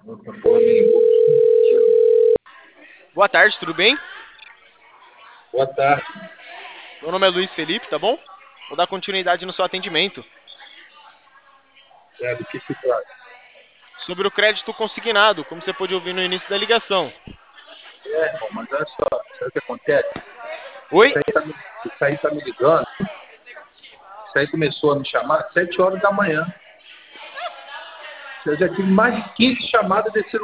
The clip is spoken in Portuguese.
Outra porra me ligou. Boa tarde, tudo bem? Boa tarde. Meu nome é Luiz Felipe, tá bom? Vou dar continuidade no seu atendimento. Do que se trata? Sobre o crédito consignado, como você pôde ouvir no início da ligação. Irmão, mas olha só, sabe o que acontece? Oi? Isso aí tá me ligando. Isso aí começou a me chamar às 7 horas da manhã. Eu já tive mais de 15 chamadas desse